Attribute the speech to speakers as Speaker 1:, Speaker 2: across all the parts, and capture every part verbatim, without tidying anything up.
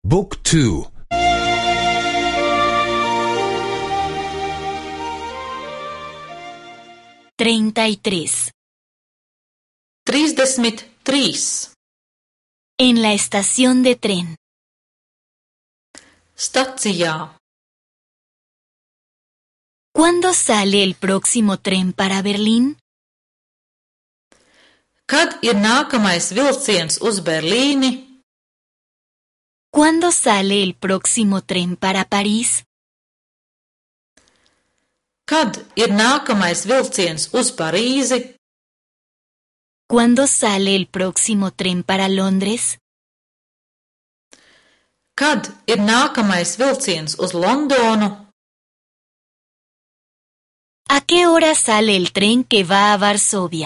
Speaker 1: บุ๊กทู
Speaker 2: treinta y tres.
Speaker 3: Trīsdesmit trīs.
Speaker 2: En la estación de tren.
Speaker 3: Stacijā.
Speaker 2: ¿Cuándo sale el próximo tren para Berlín?
Speaker 3: Kad ir nākamais vilciens uz Berlīni?
Speaker 2: ¿Cuándo sale el próximo tren para París?
Speaker 3: Kad ir nākamais vilciens uz Parīzi?
Speaker 2: ¿Cuándo sale el próximo tren para Londres?
Speaker 3: Kad ir nākamais vilciens uz Londonu?
Speaker 2: ¿A qué hora sale el tren que va a Varsovia?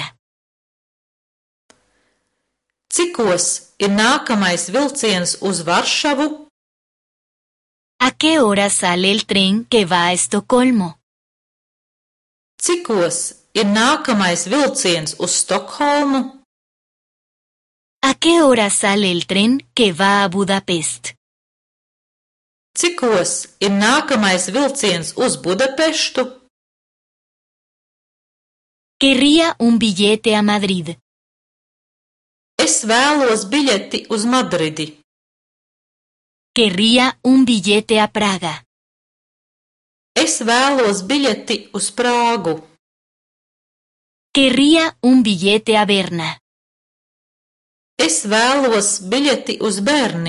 Speaker 3: Cikos ir nākamais vilciens uz Varšavu?
Speaker 2: ¿A qué hora sale el tren que va a Estocolmo?
Speaker 3: Cikos ir nākamais vilciens uz Stokholmu?
Speaker 2: ¿A qué hora sale el tren que va a Budapest?
Speaker 3: Cikos ir nākamais vilciens uz Budapeštu?
Speaker 2: Querría un billete a Madrid.
Speaker 3: Es vēlos biļeti uz Madridi.
Speaker 2: Querría un billete a Praga.
Speaker 3: Es vēlos biļeti uz Prāgu.
Speaker 2: Querría un billete a Berna.
Speaker 3: Es vēlos biļeti uz Berni.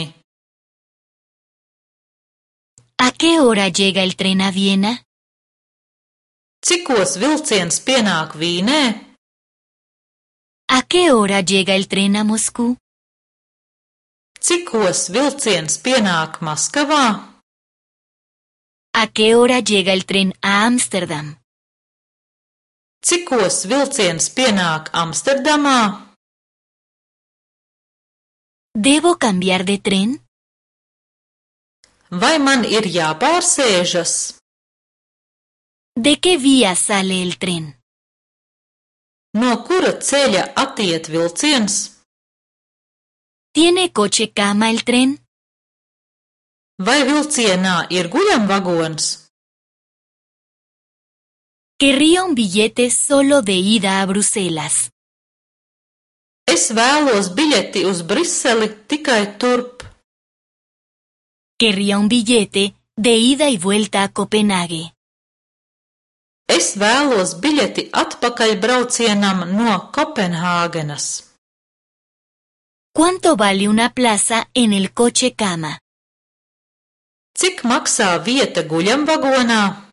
Speaker 2: ¿A qué hora llega el tren a Viena?
Speaker 3: Cikos vilciens pienāk Vīnē?
Speaker 2: ¿A qué hora llega el tren a Moscú?
Speaker 3: Cikos vilciens pienāk Maskavā?
Speaker 2: ¿A qué hora llega el tren a Ámsterdam?
Speaker 3: Cikos vilciens pienāk Amsterdamā?
Speaker 2: ¿Debo cambiar de tren?
Speaker 3: Vai man ir jāpārsēžas?
Speaker 2: ¿De qué vía sale el tren?
Speaker 3: No kura ceļa attiet vilciens?
Speaker 2: ¿Tiene coche cama el tren?
Speaker 3: Vai vilcienā ir guļamvagons?
Speaker 2: Querría un billete solo de ida a Bruselas.
Speaker 3: Es vēlos biļeti uz Briseli tikai turp.
Speaker 2: Querría un billete de ida y vuelta a Copenhague.
Speaker 3: Es vēlos biļeti atpakaļbraucienam no Kopenhāgenas.
Speaker 2: ¿Cuánto vale una plaza en el coche cama?
Speaker 3: Cik maksā vieta guļamvagonā?